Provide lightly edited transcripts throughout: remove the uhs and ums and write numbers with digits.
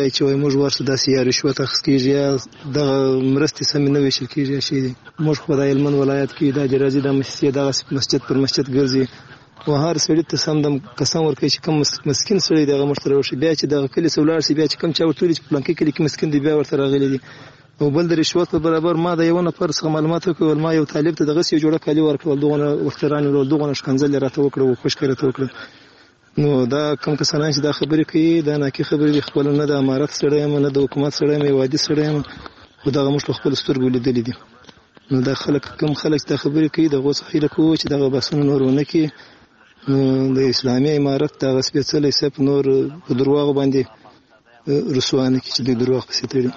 وایي چې وایي موږ ورسو داسې یا رشوت اخیست کېږي یا دغه مرستې سمې نه ویشل کېږي یا شی دي. موږ خو د هلمند ولایت کې دا جرازي دا مسجد دغسې مسجد پر مسجد ګرځي او هر سړي ته سم دم قسم ورکوي چې کوم مسکین سړی دغه موږ ته راوشي، بیا چې دغه کلي ته ولاړ شي بیا چې کوم چا ورته ویلي چې فلانکي کلي کې مسکین دی بیا ورته راغلي دي. او بل د رشوت په برابر ما د یو نفر څخه معلومات وکړل، ما یو طالب ته دغسې یو جوړه کالي ورکړل، دغونه وختران ورول دغونه ښکنځل یې راته وکړه او خوشکې راته وکړه. نو دا کوم کسان چې دا خبرې کوي دا ناکي خبرې دي. خپله نه د امارت سړی یم نه د حکومت سړی یم، یو عادي سړی یم خو دغه موږ په خپلو سترګو لیدلي دي. نو دا خلک کوم خلک چې دا خبرې کوي د هغو څخه هیله کوو چې دغه بحثونه نور ونه کړي. د اسلامي امارت دغه سپېڅلی صف نور په درواغو باندې رسوا نه کړي چې دوی درواغ پسې تړي.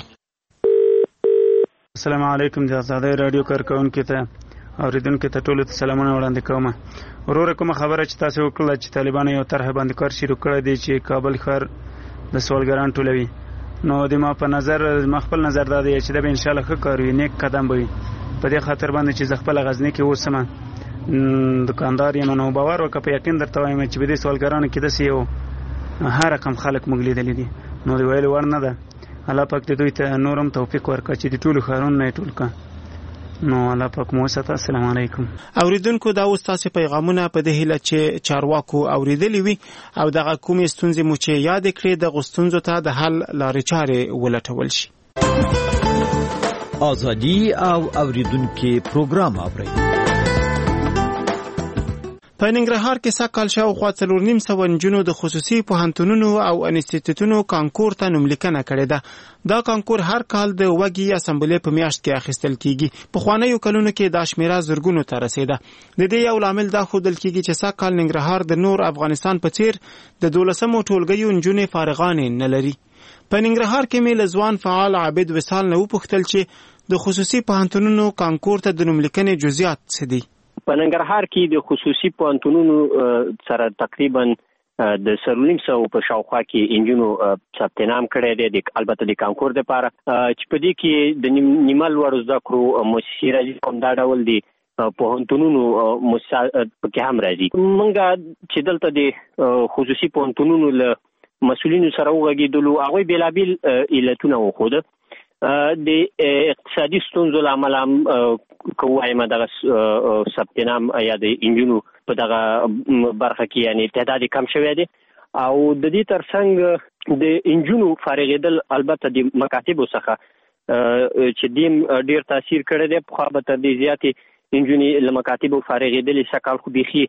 السلام علیکم. د آزادۍ راډیو کارکوونکو ته اوریدونکو ته ټولو ته سلامونه وړاندې کوم. وروره کومه خبره چې تاسو وکړه چې طالبانو یو طرح باندې کار شروع کړی دی چې کابل ښار د سوالګران ټولوي، نو د ما په نظر ما خپل نظر دا دی چې دا به انشاءالله ښه کار وي، نیک قدم به وي. په دې خاطر باندې چې زه خپله غزني کې اوسم دکاندار یم، نو باور وکړه په یقین درته وایم چې په دې سوالګرانو کې داسې یو هر رقم خلک موږ لیدلي دي، نو د ویلو وړ نه ده. الله پاک دې دوی ته نور هم توفیق ورکړه چې د ټولو ښارونو نه یې ټول کړه. نو الله پاک مو وساته. السلام علیکم. اوریدونکو دا اوس تاسو پیغامونه په دې هیله چې چارواکو اوریدلی وي او دغه کومې ستونزې مو چې یاد کړې د غوښتنځو ته د حل لارې چارې ولټول شي. ازادي او اوریدونکو پروګرام اوري. په ننګرهار کې سږکال شاوخوا 4.5 نجونو د خصوصي پوهنتونونو او انسټیټیوټونو کانکور ته نوملیکنه کړې ده. دا کانکور هر کال د وږي اسمبلی په میاشت کې اخیستل کیږي. په خوانیو کلونو کې دا شمیره زرګونو ته رسیده. د دې یو لامل دا ښودل کیږي چې سږکال ننګرهار د نور افغانستان په څیر د 12مو ټولګیو نجونې فارغانې نه لري. په ننګرهار کې مې له ځوان فعال عابد وصال نه وپوښتل چې د خصوصي پوهنتونونو کانکور ته د نوملیکنې جزئیات څه دي. په ننګرهار کې د خصوصي پوهنتونونو سره تقریبا د 1.5 په شاوخوا کې انجونو ثبت نام کړی دی، البته د کانکور لپاره چې په دې کې د نیمه لوړو زده کړو مؤسسې راځي، هم دا ډول دي پوهنتونونو مؤسسه پکې هم راځي. موږ چې دلته د خصوصي پوهنتونونو له مسؤلینو سره وغږېدلو، هغوی بېلابېل علتونه وښوده. د اقتصادي ستونزو له امله که ووایم دغه ثبت نام یا د انجونو په دغه برخه کې یعنې تعداد کم شوی دی، او د دې ترڅنګ د انجونو فارغېدل البته د مکاتبو څخه چې دیم ډېر تاثیر کړی دی. پخوا به تر دې زیاتې انجونې له مکاتبو فارغېدلې، سږکال خو بیخي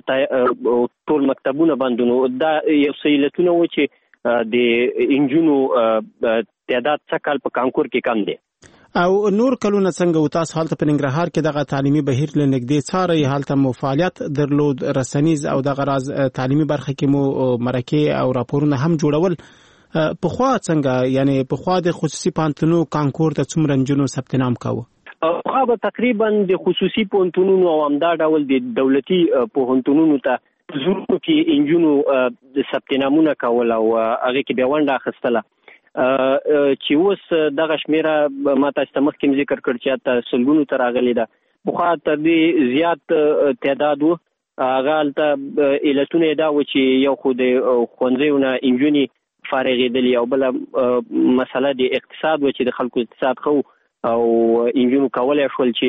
ټول مکتبونه بندونو. دا یو څه علتونه و چې د انجونو تعداد سږکال په کانکور کې کم دی. او نور کلونه څنګه و تاسو حالت په ننګرهار کې دغه تعلیمي بهیر له نږدې څارئ، حالت مو فعالیت درلود، رسنیز او دغه راز تعلیمي برخه کې مو مرکې او راپورونه هم جوړول. پخوا څنګه یعنی پخوا د خصوصي پوهنتونونو کانکور ته څومره نجونو ثبت نام کاوه؟ پخوا به تقریبا د خصوصي پوهنتونونو او همدا ډول د دولتي پوهنتونونو ته زورو کې انجونو ثبت نامونه کول او هغه کې بیا ونډه اخیستله، چې اوس دغه شمیره ما تاسو ته مخکې ذکر کړ چې حتی سلګونو ته راغلې ده. پخوا تر دې زیات تعداد و. هغه هلته علتونه یې دا و چې یو خو د ښوونځیو نه انجونې فارغېدلې، او بله مسله د اقتصاد و چې د خلکو اقتصاد ښه او انجونو کولی شول چې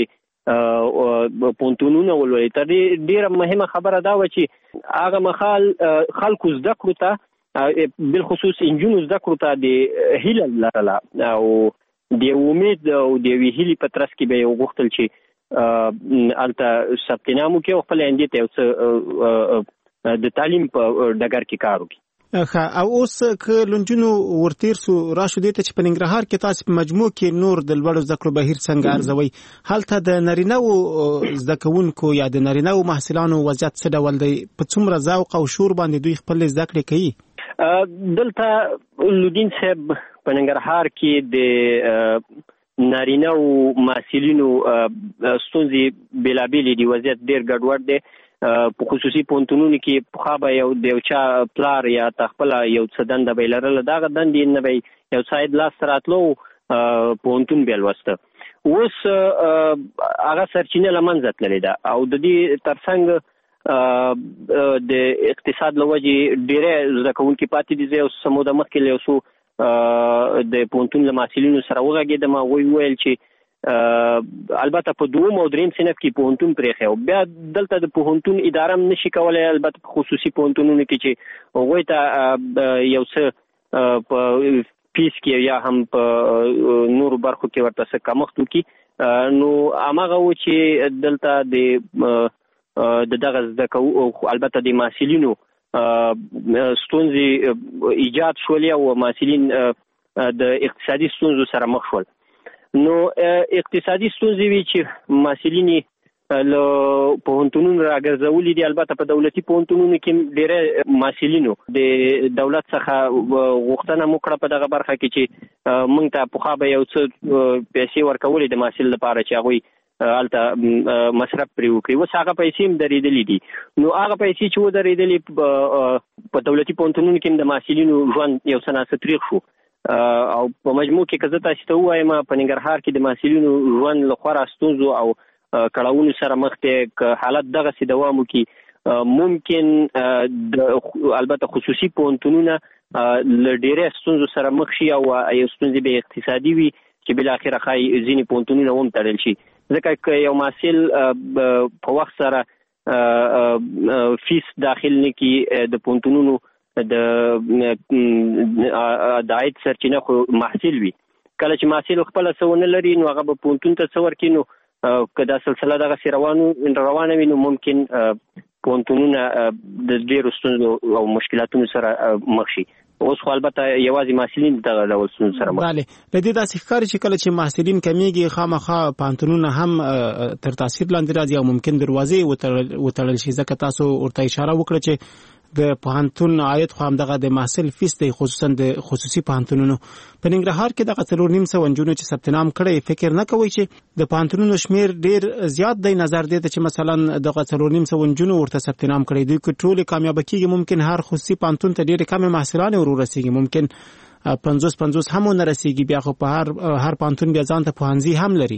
پوهنتونونه ولولي. تر دې ډېره مهمه خبره دا و چې هغه مهال خلکو زده کړو ته بالخصوص انجونو زده کړو ته د هیله لرله، او د امید او د یوې هیلې په ترڅ کې به یې وغوښتل چې هلته ثبت نام وکړي او خپل اندې ته یو څه د تعلیم په ډګر کې کار وکړي. او اوس که لنجونو ورتیر سو راشو دې ته چې په ننګرهار کې تاسو په مجموع کې نور د لوړو زده کړو بهیر څنګه ارزوي؟ هلته د نارینه‌و زده کوونکو یا د نارینه‌و محصلانو وضعیت څه ډول دی؟ په څومره ذوق او شور باندې دوی خپل زده کړې کوي؟ دلته لودین صاحب په ننګرهار کې د نارینه‌و محصلینو ستونزې بېلابېلې دي، وضعیت ډېر ګډوډ دی. په خصوصي پوهنتونونو کې پخوا به یو د یو چا پلار یا خپله یو څه دنده به یې لرله، دغه دندې نه به یو څه عاید لاسته راتلو، پوهنتون به یې لوسته. اوس هغه سرچینه له منځه تللې ده، او د دې ترڅنګ د اقتصاد له وجې ډېری زده کوونکي پاتې دي. زه یو څه موده مخکې له یو څو د پونتون له محصلینو سره وغږېدم او ویل چې البته په دوم او دریم صنف کې پونتون پرېخي او بیا دلته د پونتون اداره نشي کولای البته خصوصي پونتونونو کې چې هغوی ته یو څه په پیس کې یا هم په نورو برخو کې ورته څه کمښت وکړي نو هماغه و چې دلته د دغه زده کوونکو البته د محصلینو ستونزې ایجاد شولې او محصلین د اقتصادي ستونزو سره مخ شول. نو اقتصادي ستونزې وی چې محصلین له پوهنتونونو راګرځولې دي. البته په دولتي پوهنتونونو کې ډېر محصلینو د دولت څخه غوښتنه وکړه په دغه برخه کې چې موږ ته پخوا به یو څه پیسې ورکولې د محصل لپاره چې هغوی هلته مصرف پرې وکړي. اوس هغه پیسې هم درېدلې دي. نو هغه پیسې چې ودرېدلې په دولتي پوهنتونونو کې د محصلینو ژوند یو څه ناڅه تریخ شو او په مجموع کې که زه تاسو ته ووایم په ننګرهار کې د محصلینو ژوند له خورا ستونزو او کړاوونو سره مخ دی. که حالت دغسې دوام وکړي ممکن البته خصوصي پوهنتونونه له ډېرې ستونزو سره مخ شي او یو ستونزې به اقتصادي وي چې بالاخره ښایي ځینې پوهنتونونه هم تړل شي. ځکه که یو محصل په وخت سره فیس داخل نه کړي د پوهنتونونو د عاید سرچینه خو محصل وي. کله چې محصل خپله څه ونه لري نو هغه به پوهنتون ته څه ورکړي. نو که دا سلسله دغسې روانه وي نو ممکن پوهنتونونه د ډېرو ستونزو او مشکلاتونو سره مخ شي. اوس خو البته یوازې محصلین دغه ډول ستونزو سره مخ. بله د دې داسې ښکاري چې کله چې محصلین کمیږي خامخا پوهنتونونه هم تر تاثیر لاندې راځي او ممکن دروازې وتړل شي. ځکه تاسو ورته اشاره وکړه چې د پوهنتون عاید خو همدغه د محصل فیس دی خصوصا د خصوصي پوهنتونونو. په ننګرهار کې دغه 4,500 نجونو چې ثبت نام کړی فکر نه کوئ چې د پوهنتونونو شمیر ډیر زیات دی نظر دی چې مثلا دغه 4,500 نجونو ورته ثبت نام کړی دوی که ټول کامیاب کیږي ممکن هر خصوصي پوهنتون ته ډیر کم محصلان ورسیږي ممکن 50 هم نه رسیږي. بیا خو په هر پوهنتون بیا ځان ته پوهنځي هم لري.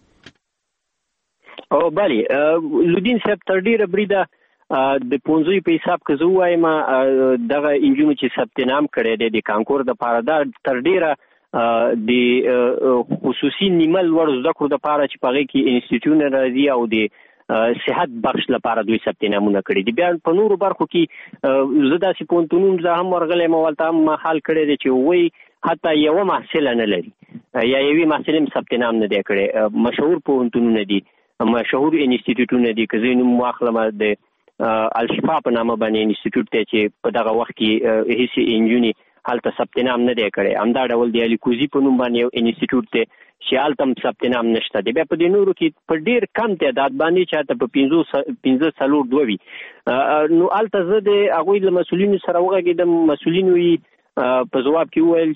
او بله لودین صاحب تر ډیره بریده د پونځوي په حساب که زه ووایم دغه انجونو چې ثبت نام کړی دی د کانکور دپاره دا تر ډیره د خصوصي نیمه لوړ زده کړو دپاره چې په هغې کې انسټیټیوټونه راځي او د صحت بخش لپاره دوی ثبت نامونه کړي دي. بیا په نورو برخو کې زه داسې پوهنتونونو زه هم ورغلی یم هلته هم حال کړی دی چې هغوی حتی یوه محصله نه لري یا یوې محصلې هم ثبت نام نه دی کړی. مشهور پوهنتونونه دي مشهور انسټیټیوټونه دي. که زه نوم واخلم د الشفا په نامه باندې انسټیټیوټ دی چې په دغه وخت کې هیڅ انجونې هلته ثبت نام نه دی کړی. همدا ډول د الیکوزي په نوم باندې یو انسټیټیوټ دی چې هلته هم ثبت نام نشته دی. بیا په دې نورو کې په ډېر کم تعداد باندې چې هلته په 15 وي. نو هلته زه د هغوی له مسؤلینو سره وغږېدم. مسؤلینو یې په ځواب کې وویل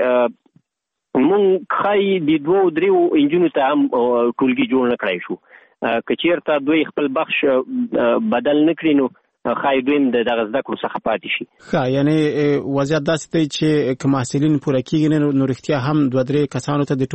چې مونږ ښایي د 2-3 انجونو ته هم ټولګي جوړ نه کړی شو. که چېرته دوی خپل بخش بدل نه کړي نو ښایي دوی هم د دغه زده کړو څخه پاتې شي. ښه یعنې وضعیت داسې دی چې که محصلین پوره کېږي نو رښتیا هم 2-3 کسانو ته د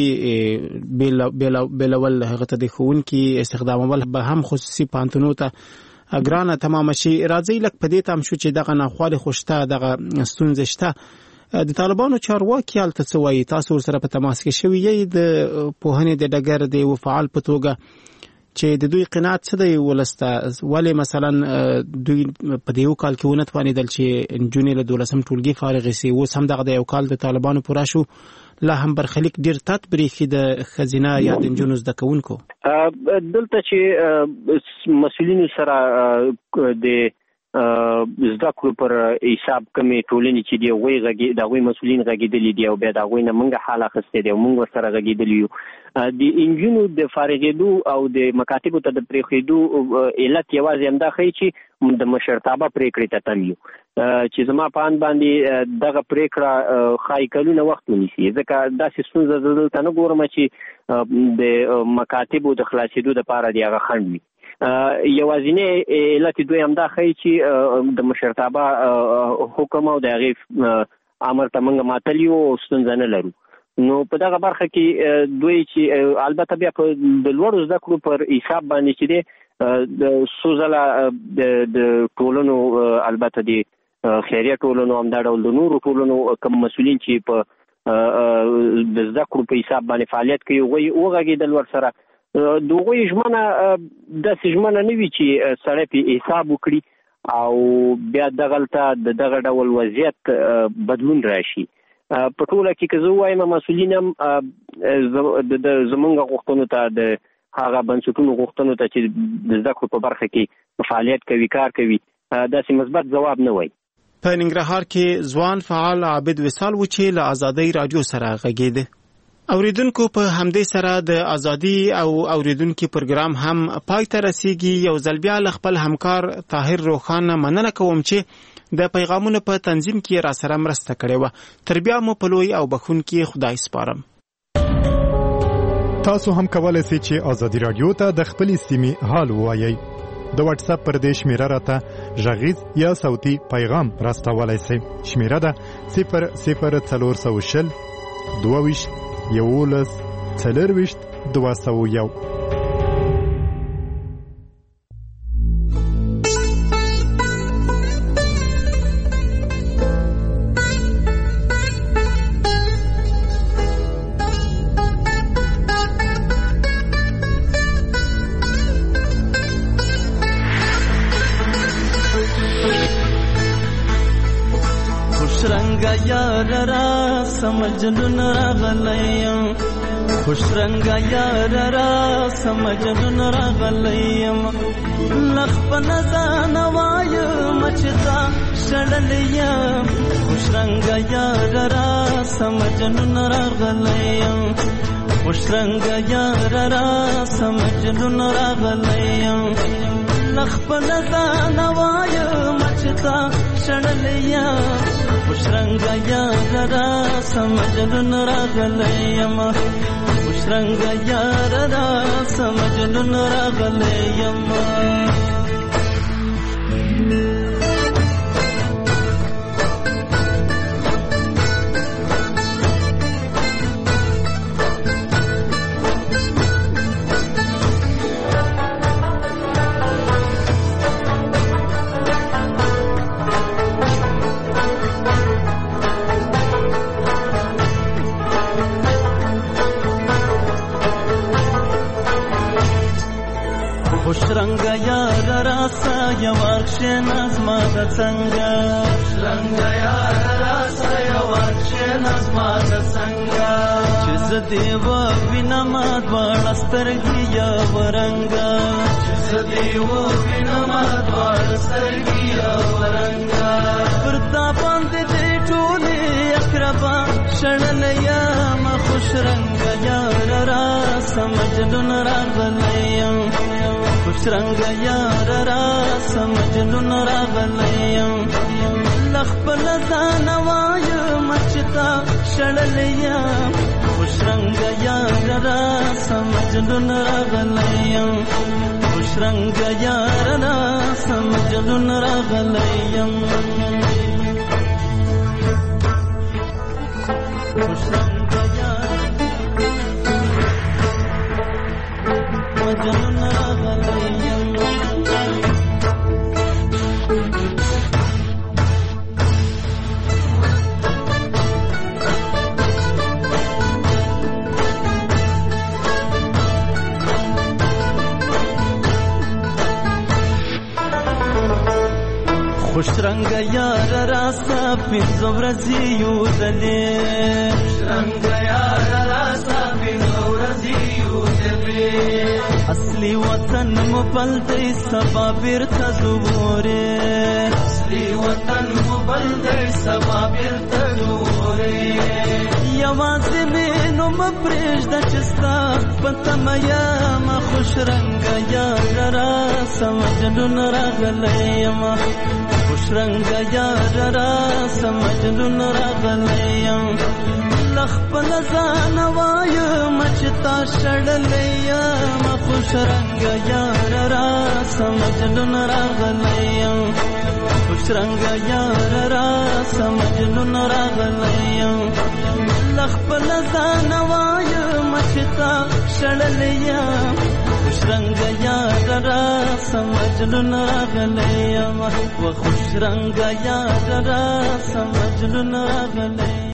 ټولګي بېلول هغه ته د ښوونکي استخدامول به هم خصوصي پوهنتونونو ته ګرانه تمامه شي. راځئ لږ په دې تم شو چې دغه ناخوالې خو شته دغه ستونزې شته. د طالبانو چارواکي هلته څه وایي؟ تاسو ورسره په تماس کې شوي یئ د پوهنې د ډګر د یو فعال په توګه چې د دوی قناعت څه دی ولسته؟ ولې مثلا دوی په دې یو کال کې ونه توانېدل چې نجونې له 12 ټولګي فارغې سي؟ اوس هم دغه د یو کال د طالبانو پوره شو لا هم برخلیک ډېر تت برېښي د ښځینه یا د نجونو زده کوونکو. دلته چې مسؤلینو سره د زده کړو پر حساب کمې ټولنې چې دی د هغوی مسؤلین غږېدلي دي او بیا د هغوی نه موږ حال اخیستی دی او موږ ورسره غږېدلي یو. د انجونو د فارغېدو او د مکاتبو ته د پرېښودو علت یوازې همدا ښیي چې د مشرتابه پرېکړې ته تم یو چې زما په اند باندې دغه پرېکړه ښایي کلونه وخت ونیسي. ځکه داسې ستونزه زه دلته نه ګورم چې د مکاتبو د خلاصېدو دپاره د هغه خنډ وي. یوازینی علت دوی همدا ښیي چې د مشرتابه حکم او د هغې امر ته موږ ماتلي یو او ستونزه نه لرو. نو په دغه برخه کې دوی چې البته بیا په د لوړو زده کړو پر حساب باندې چې دی د څو ځله د ټولنو البته د خیریه ټولنو همدا ډول د نورو ټولنو کوم مسؤلین چې په د زده کړو په حساب باندې فعالیت کوي وغږېدل ورسره د هغوی ژمنه داسې ژمنه نه وي چې سړی پې حساب وکړي او بیا دغلته د دغه ډول وضعیت بدلون راشي. په ټوله کې که زه ووایم مسؤلین هم زمونږ غوښتنو ته د هغه بنسټونو غوښتنو ته چې د زده کړو په برخه کې فعالیت کوي کار کوي داسې مثبت ځواب نه وایي. په ننګرهار کې ځوان فعال عابد وصال و چې له ازادۍ راډیو سره غږېده. اوریدونکو په همدې سره د ازادي او اوریدونکو پروګرام هم پای ته رسیږي. یو ځل بیا له خپل همکار طاهر روخان مننه کوم چې د پیغامونو په تنظیم کې را سره مرسته کړې و. تر بیا مو په لوی او بخښونکي خدای سپارم. تاسو هم کولای شئ چې ازادي راډیو ته د خپلې سیمې حال ووایئ. د واتس اپ پر دې شمیره راته غږیز یا صوتي پیغام راستولای شئ. شمیره ده 00420 22 11 40 201. سمجنون راغلیم خوش رنگا یار را سمجنون راغلیم لخ پنزان وایم چتا شړلیم خوش رنگا یار را سمجنون راغلیم خوش رنگا یار را سمجنون راغلیم لخ پنزان وایم چتا شړلیم خوش رنگا یار را سمجنون راغلیم خوش رنگا یار را سمجنون راغلیم خوش رنگا یار راسا یوارشن از ماد څنګه رنگا یار راسا یوارشن از ماد څنګه چې زدی و وینما دوړسترګي یا ورنګا چې زدی و وینما دوړسترګي یا ورنګا پرتا باندې دې ټولې اقربا شړلیا ما خوش رنگا یار راسا مجنون راغلیم خوش رنگا یار را سمجنون راغلیم لخ پلزان وایم چتا شړلیم خوش رنگا یار را سمجنون راغلیم خوش رنگا یار را سمجنون راغلیم خوش رنگا یار مجنون خوش رنگا یار راستا پینځو ورځې یو دلې خوش رنگا یار راستا پینځو ورځې یو دلې اصلي وطن مو بلدې سبا بیرته زوره اصلي وطن مو بلدې سبا بیرته زوره یوازې مینو مپرېږده چې ستا په تمه یم خوش رنگا یار راستا مجنون راغلیم خوش رنگا یار را سمجنون راغلیم لخ پلزان وایم چتا شړلیم خوش رنگا یار را سمجنون راغلیم خوش رنگا یار را سمجنون راغلیم لخ پلزان وایم چتا شړلیم خوش رنگ یار را سمجنون راغلی و خوش رنگ یار را سمجنون راغلی